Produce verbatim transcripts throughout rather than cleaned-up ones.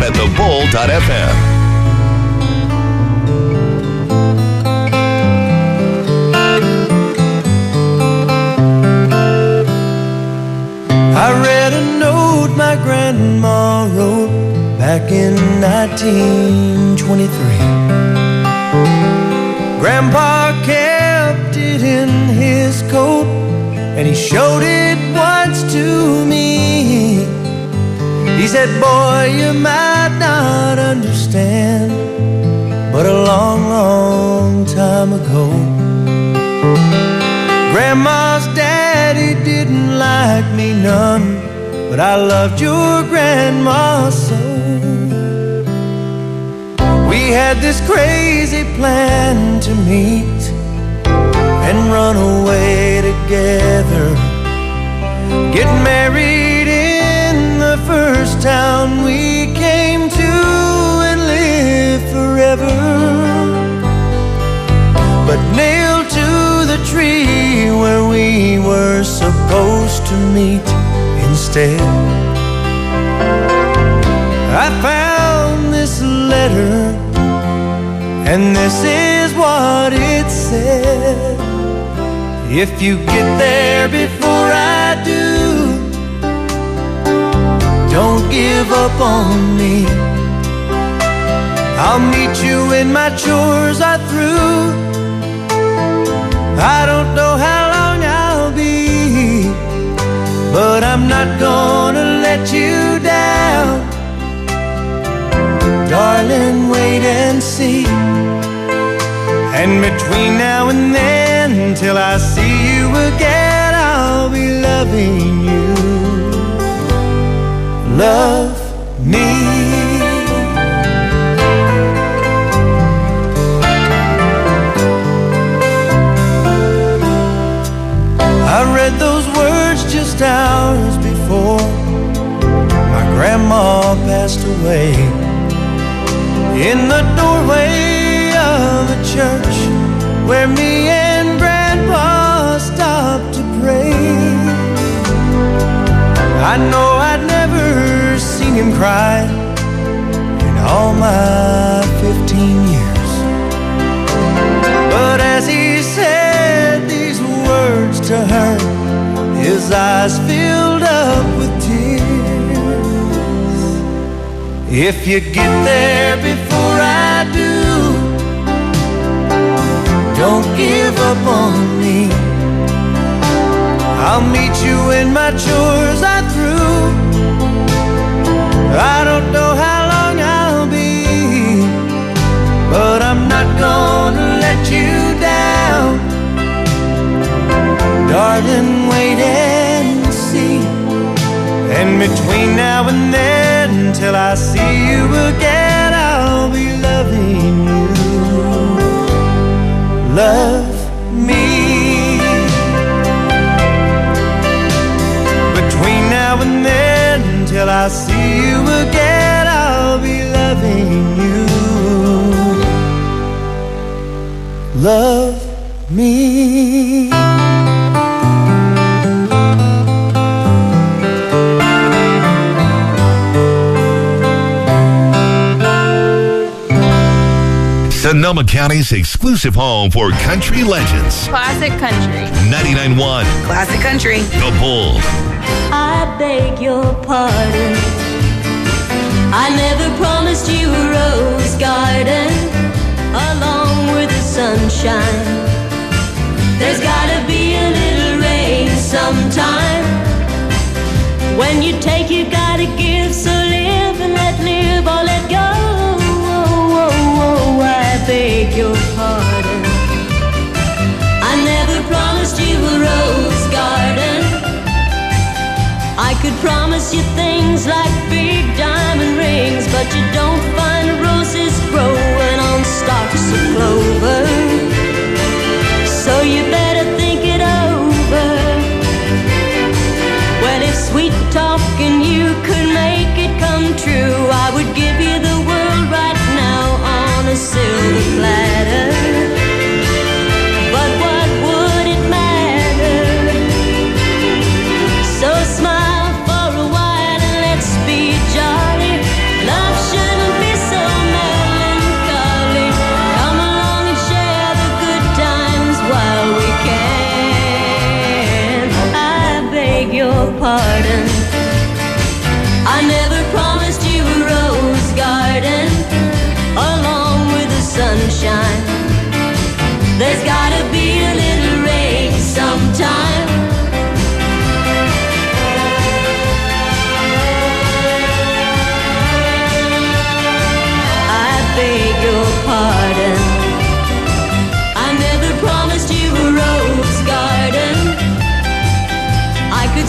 at the bull dot f m. I read a note my grandma wrote back in nineteen twenty-three. Grandpa kept it in his coat, and he showed it once to me. He said, boy, you might not understand, but a long, long time ago, Grandma's daddy didn't like me none, but I loved your grandma so. We had this crazy plan to meet and run away together, get married in the first town we came to and live forever. But nailed to the tree where we were supposed to meet instead, I found this letter, and this is what it said. If you get there before I do, don't give up on me. I'll meet you when my chores are through. I don't know how long I'll be, but I'm not gonna let you down. Darling, wait and see. And between now and then, till I see you again, I'll be loving you. Love me. I read those words just hours before my grandma passed away, in the doorway of a church where me and Grandpa stopped to pray. I know I'd never seen him cry in all my fifteen years, but as he said these words to her, his eyes filled up with tears. If you get there before I do, don't give up on me. I'll meet you when my chores are through. I don't know how long I'll be, but I'm not gonna let you down. Darling, wait and see. And between now and then, till I see you again, I'll be loving you. Love me. Between now and then, till I see you again, I'll be loving you. Love me. Sonoma County's exclusive home for country legends. Classic country. ninety-nine point one. Classic country. The Bull. I beg your pardon. I never promised you a rose garden along with the sunshine. There's gotta be a little rain sometime. When you take, you gotta give. So live and let live or let go. I beg your pardon. I never promised you a rose garden. I could promise you things like big diamond rings, but you don't find roses growing on stalks of clover. So you better think it over. Well, if sweet talking you could make it come true, I would give you the world right now on a silver platter. But what would it matter? So smile for a while and let's be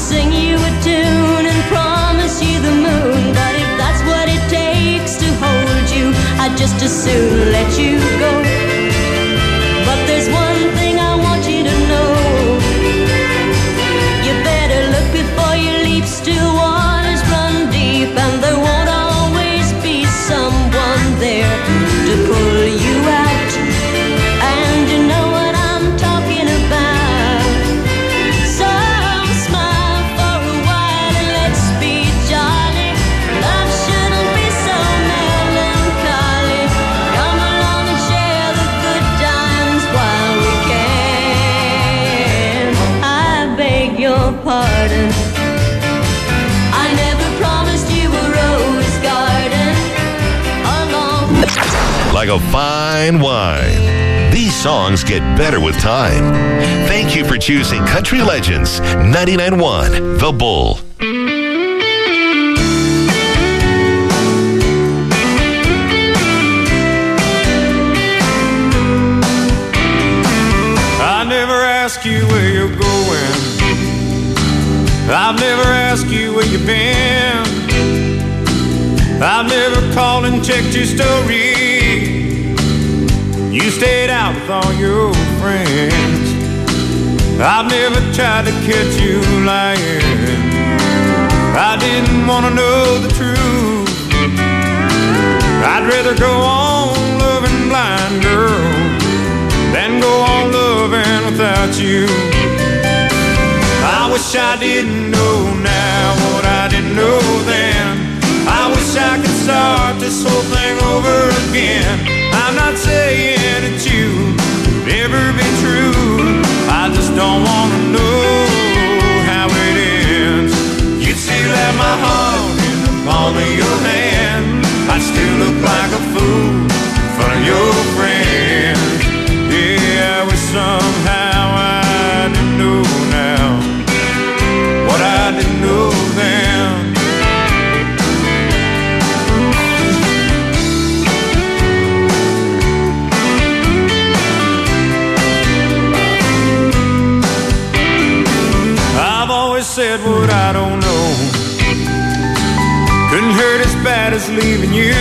sing you a tune and promise you the moon. But if that's what it takes to hold you, I'd just as soon let you go. But there's one thing I want you to know. You better look before you leap. Still waters run deep, and there won't always be someone there to pull you out. And you know what I'm talking about. So smile for a while and let's be jolly. Love shouldn't be so melancholy. Come along and share the good times while we can. I beg your pardon, I never promised you a rose garden along. Like a fine wine, these songs get better with time. Thank you for choosing Country Legends ninety-nine point one, The Bull. I never ask you where you're going. I've never asked you where you've been. I've never called and checked your story. You stayed out with all your friends. I've never tried to catch you lying. I didn't want to know the truth. I'd rather go on loving blind, girl, than go on loving without you. I wish I didn't know now what I didn't know then. I wish I could start this whole thing over again. I'm not saying that you could ever be true. I just don't want to know how it ends. You'd still have my heart in the palm of your hand. I'd still look like a fool in front of your friends. Yeah, I wish somehow I didn't know now what I didn't know then. I've always said what I don't know. Couldn't hurt as bad as leaving you.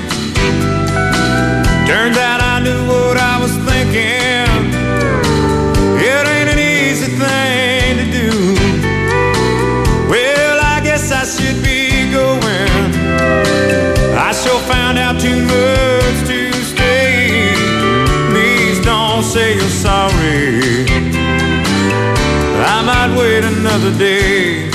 Turns out I knew what I was thinking. It ain't an easy thing to do. Well, I guess I should be going. I sure found out too much to stay. Please don't say you're sorry. I might wait another day.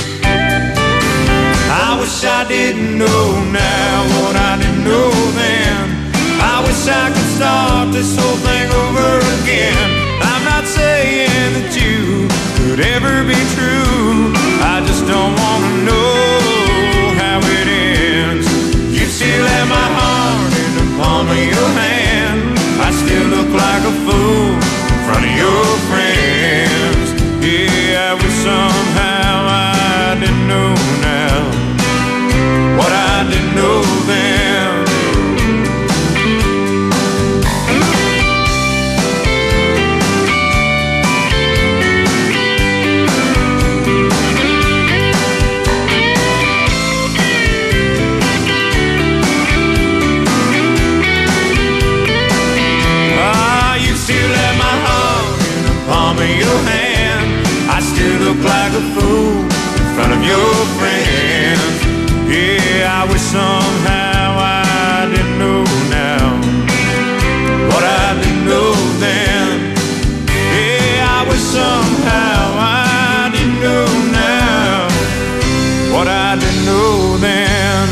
I wish I didn't know now what I didn't know then. I wish I could start this whole thing over again. I'm not saying that you could ever be true. I just don't want to know how it ends. You still have my heart in the palm of your hand. I still look like a fool in front of your friends. Yeah, I wish somehow I didn't know now what I didn't know then. Ah, you still have my heart in the palm of your hand. I still look like a fool in front of your friends. Yeah, I wish somehow I didn't know now what I didn't know then. Yeah, I wish somehow I didn't know now what I didn't know then.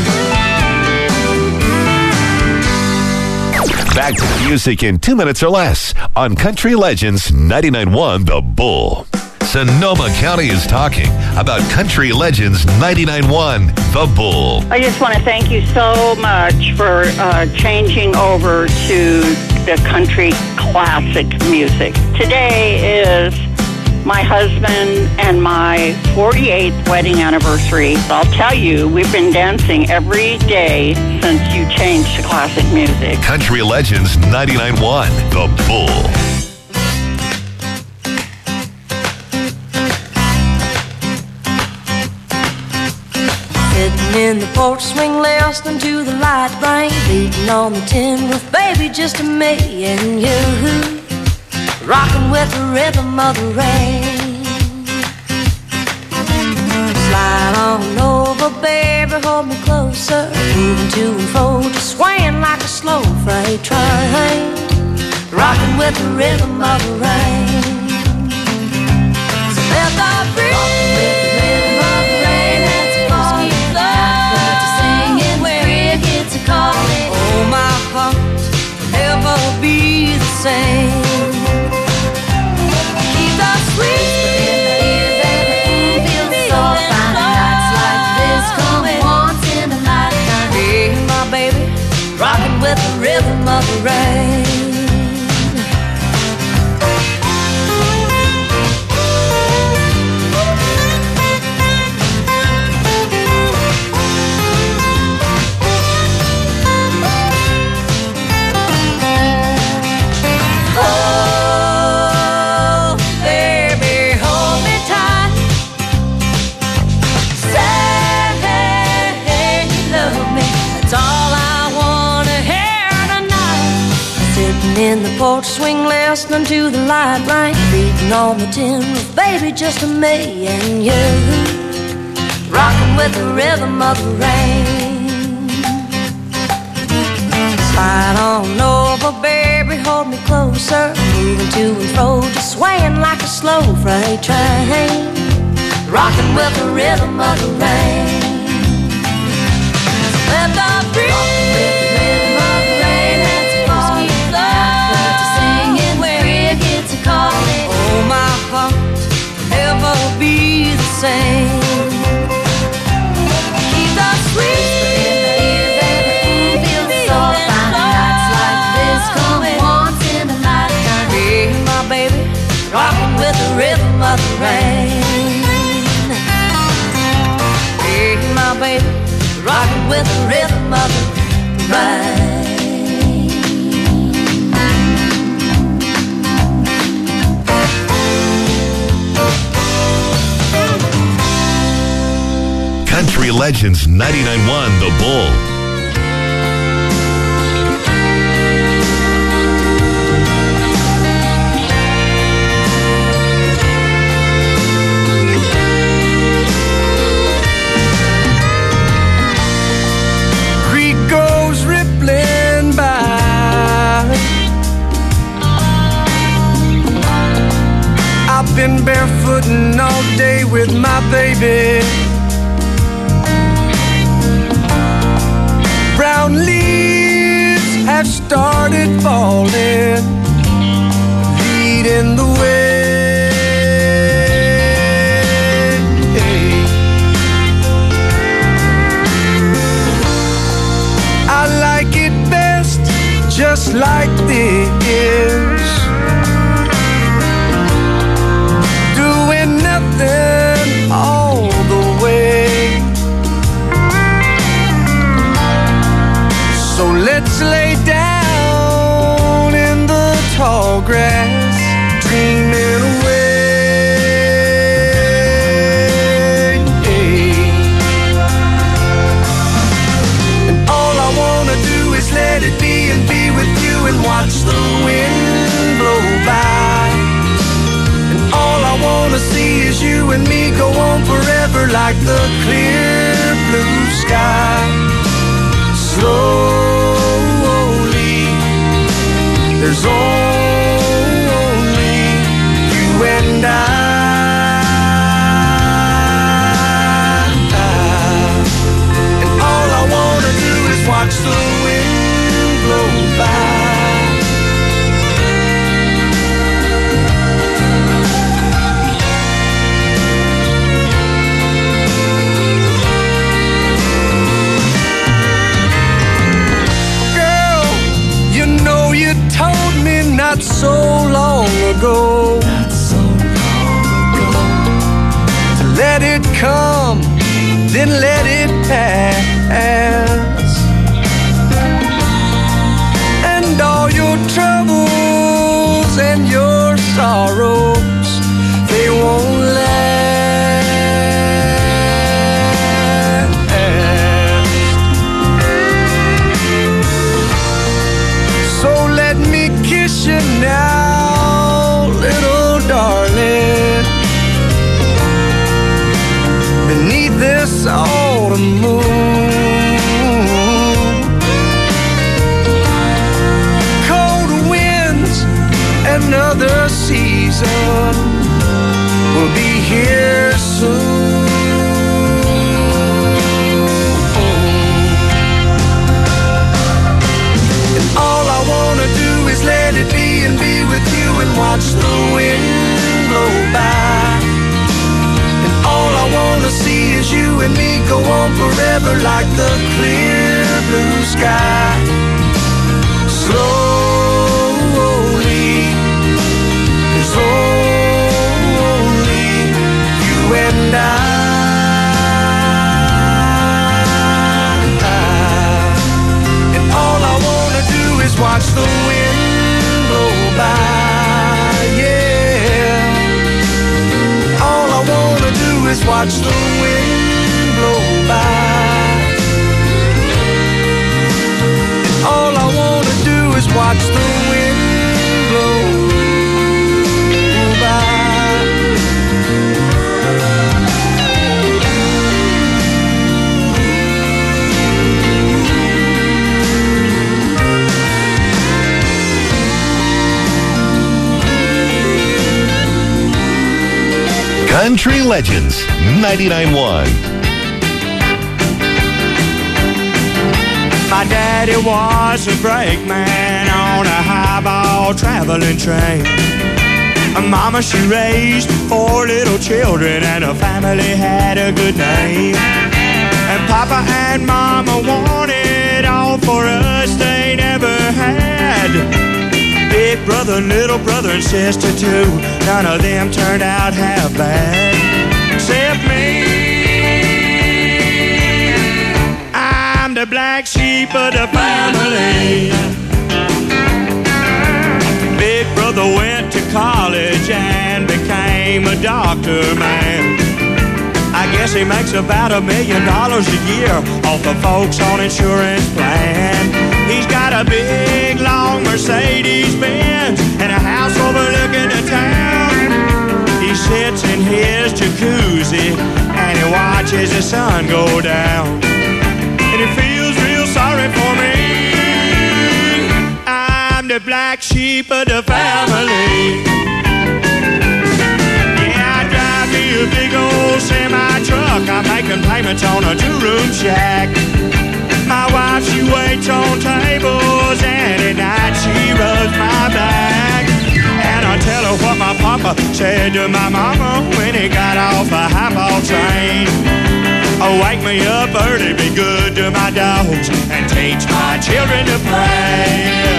Back to the music in two minutes or less on Country Legends ninety-nine point one, The Bull. Sonoma County is talking about Country Legends ninety-nine point one, The Bull. I just want to thank you so much for uh, changing over to the country classic music. Today is my husband and my forty-eighth wedding anniversary. I'll tell you, we've been dancing every day since you changed to classic music. Country Legends ninety-nine point one, The Bull. Sitting in the porch swing, listening to the light rain beating on the tin roof, baby, just me and you, rocking with the rhythm of the rain. Slide on over, baby, hold me closer, moving to and fro, just swaying like a slow freight train, rocking with the rhythm of the rain. So let the breeze oh, my heart will never be the same. Keep the sweet feel so fine. Nights like this come once in a lifetime. Hey, my baby, rocking with the rhythm of the rain. In the porch swing, listening to the light rain beating on the tin roof, baby, just me and you, rocking with the rhythm of the rain. Slide on over, baby, hold me closer, moving to and fro, just swaying like a slow freight train, rocking with the rhythm of the rain. Let the breeze oh, my heart will never be the same. Keep the sweet feel so fine. Nights like this come once in a lifetime. Hey, my baby, rocking with the rhythm of the rain. Hey, my baby, rocking with the rhythm of the rain. Country Legends ninety-nine point one The Bull. Creek goes rippling by. I've been barefooting all day with my baby. Brown leaves have started falling, leading the way. I like it best just like this, doing nothing all the way. So let's lay down in the tall grass, dreaming away. And all I wanna do is let it be and be with you and watch the wind blow by. And all I wanna see is you and me go on forever like the clear blue sky. Slowly, there's only you and I. And all I wanna do is watch the wind blow by. Told me not so long ago, not so long ago, to let it come, then let it pass. And all your troubles and your sorrows, they won't last. season will be here soon. And all I wanna do is let it be and be with you and watch the wind blow by. And all I wanna see is you and me go on forever like the clear blue sky. Slowly, 'cause only you and I. And all I wanna do is watch the wind blow by, yeah. All I wanna do is watch the wind blow by. And all I wanna do is watch the wind blow by. Country Legends ninety-nine point one. My daddy was a brakeman on a highball traveling train. Mama, she raised four little children and her family had a good name. And Papa and Mama wanted all for us they never had. Big brother, little brother, and sister too. None of them turned out half bad, except me. I'm the black sheep of the family. Big brother went to college and became a doctor, man. I guess he makes about a million dollars a year off the folks on insurance plan. He's got a big, long Mercedes-Benz and a house overlooking the town. He sits in his jacuzzi and he watches the sun go down. And he feels real sorry for me. I'm the black sheep of the family. Yeah, I drive me a big old semi-truck. I'm making payments on a two-room shack. My wife, she waits on tables, and at night she rubs my back. And I tell her what my papa said to my mama when he got off a highball train. Oh, wake me up early, be good to my dogs, and teach my children to pray.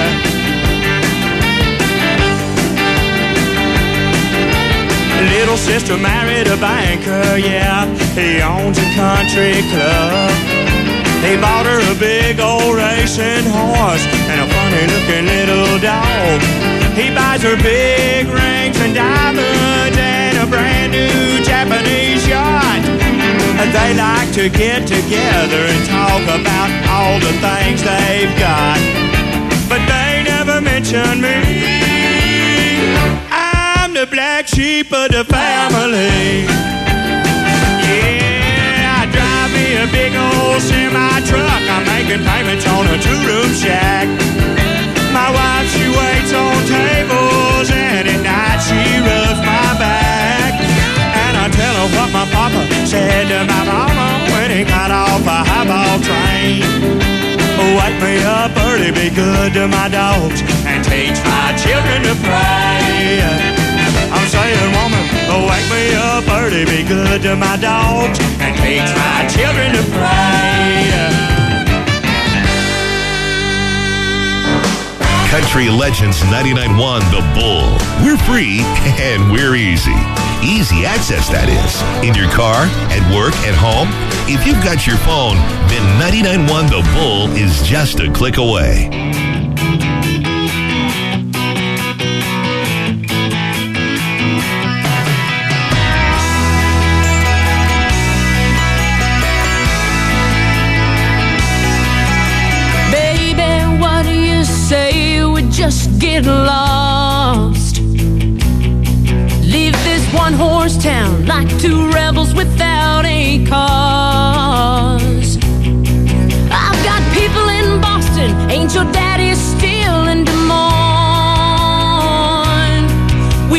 Little sister married a banker, yeah, he owns a country club. He bought her a big old racing horse and a funny-looking little dog. He buys her big rings and diamonds and a brand-new Japanese yacht. They like to get together and talk about all the things they've got, but they never mention me. I'm the black sheep of the family. A big old semi-truck, I'm making payments on a two-room shack. My wife, she waits on tables, and at night she rubs my back. And I tell her what my papa said to my mama when he got off a highball train. Wake me up early, be good to my dogs, and teach my children to pray. I'm saying, woman, wake me up early, be good to my dogs, and teach my children to pray. Country Legends ninety-nine point one The Bull. We're free and we're easy. Easy access, that is. In your car, at work, at home. If you've got your phone, then ninety-nine point one The Bull is just a click away. Say we just get lost. Leave this one-horse town like two rebels without a cause. I've got people in Boston, ain't your daddy still in Des Moines?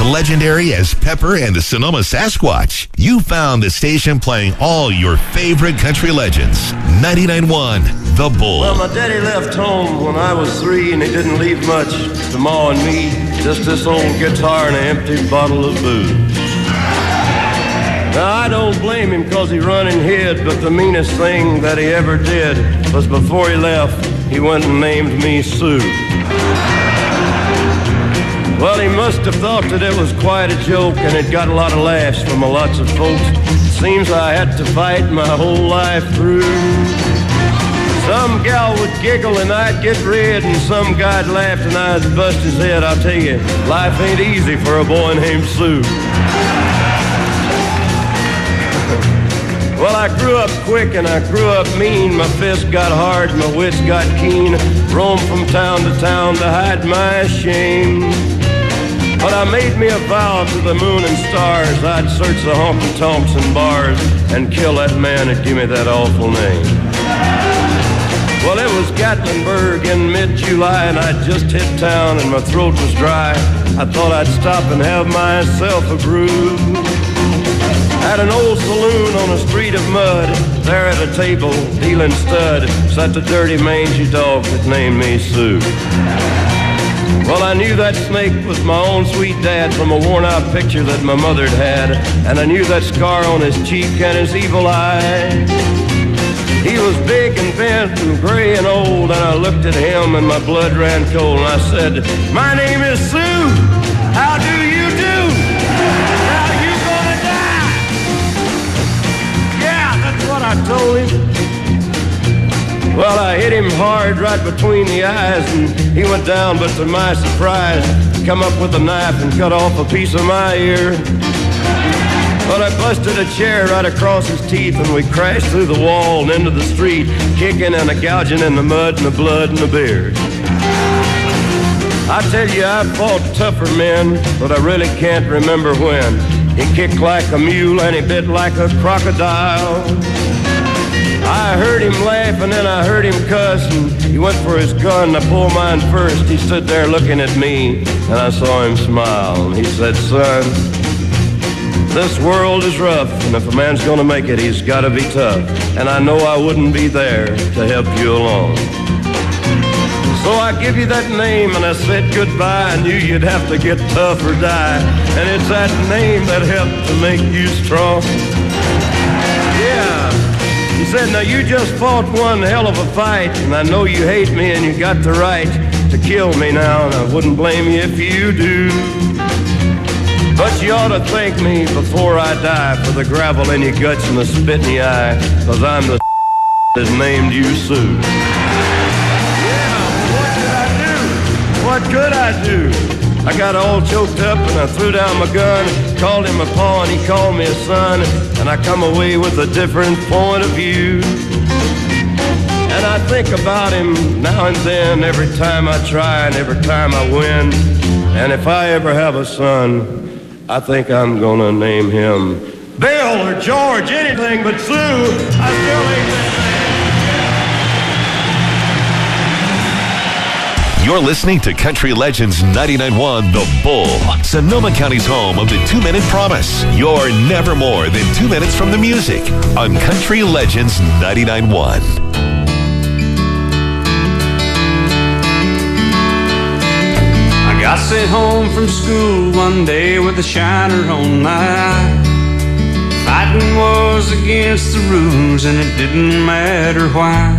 legendary as Pepper and the Sonoma Sasquatch. You found the station playing all your favorite country legends. ninety-nine point one, The Bull. Well, my daddy left home when I was three, and he didn't leave much to Ma and me. Just this old guitar and an empty bottle of booze. Now, I don't blame him because he run and hid, but the meanest thing that he ever did was before he left, he went and named me Sue. Well, he must have thought that it was quite a joke, and it got a lot of laughs from a lots of folks. Seems I had to fight my whole life through. Some gal would giggle and I'd get red, and some guy'd laugh and I'd bust his head. I'll tell you, life ain't easy for a boy named Sue. Well, I grew up quick and I grew up mean. My fists got hard, my wits got keen. Roamed from town to town to hide my shame. But I made me a vow to the moon and stars, I'd search the honky-tonks and bars and kill that man that gave me that awful name. Well, it was Gatlinburg in mid-July, and I'd just hit town and my throat was dry. I thought I'd stop and have myself a brew. At an old saloon on a street of mud, there at a table, dealing stud, sat the dirty mangy dog that named me Sue. Well, I knew that snake was my own sweet dad from a worn-out picture that my mother'd had, and I knew that scar on his cheek and his evil eye. He was big and bent and gray and old, and I looked at him and my blood ran cold, and I said, "My name is Sue. How do you do? Now you gonna die?" Yeah, that's what I told him. Well, I hit him hard right between the eyes, and he went down, but to my surprise, come up with a knife and cut off a piece of my ear. But I busted a chair right across his teeth, and we crashed through the wall and into the street, kicking and a gouging in the mud and the blood and the beer. I tell you, I fought tougher men, but I really can't remember when. He kicked like a mule and he bit like a crocodile. I heard him laugh and then I heard him cuss, and he went for his gun. I pulled mine first. He stood there looking at me, and I saw him smile. And he said, "Son, this world is rough, and if a man's gonna make it, he's gotta be tough. And I know I wouldn't be there to help you along. So I give you that name, and I said goodbye. I knew you'd have to get tough or die, and it's that name that helped to make you strong." Yeah. He said, "Now you just fought one hell of a fight, and I know you hate me and you got the right to kill me now, and I wouldn't blame you if you do. But you ought to thank me before I die for the gravel in your guts and the spit in your eye, because I'm the that named you Sue." Yeah, what could I do? What could I do? I got all choked up and I threw down my gun, called him a paw and he called me a son, and I come away with a different point of view. And I think about him now and then, every time I try and every time I win. And if I ever have a son, I think I'm gonna name him Bill or George, anything but Sue. I still ain't that man. You're listening to Country Legends ninety-nine point one The Bull, Sonoma County's home of the two-minute promise. You're never more than two minutes from the music on Country Legends ninety-nine point one. I got sent home from school one day with a shiner on my eye. Fighting was against the rules and it didn't matter why.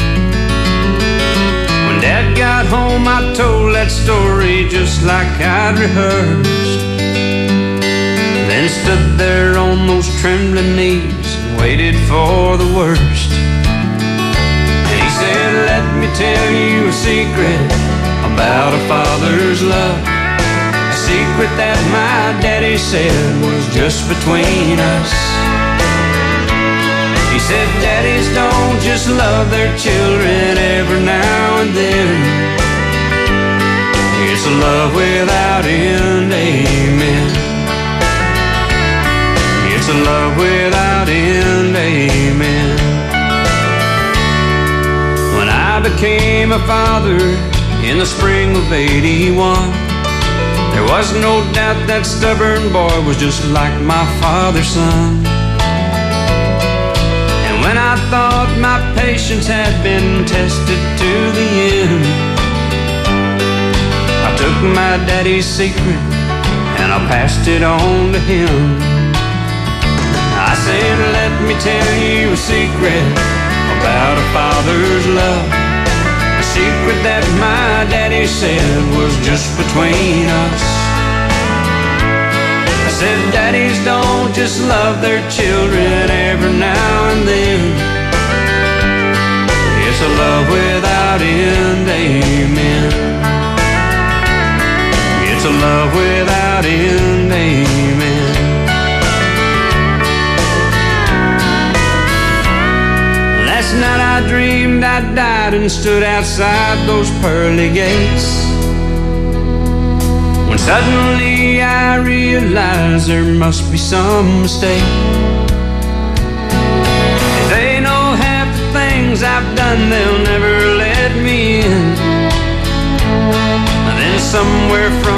When Dad got home, I told that story just like I'd rehearsed. Then stood there on those trembling knees and waited for the worst. And he said, "Let me tell you a secret about a father's love, a secret that my daddy said was just between us." He said, "Daddies don't just love their children every now and then. It's a love without end, amen. It's a love without end, amen." When I became a father in the spring of eighty-one, There was no doubt that stubborn boy was just like my father's son. And when I thought my patience had been tested to the end, I took my daddy's secret and I passed it on to him. I said, let me tell you a secret about a father's love, a secret that my daddy said was just between us. I said, daddies don't just love their children every now and then. It's a love without end, amen. It's a love without end, amen. Last night I dreamed I died and stood outside those pearly gates, when suddenly I realized there must be some mistake. If they know half the things I've done, they'll never let me in. And then somewhere from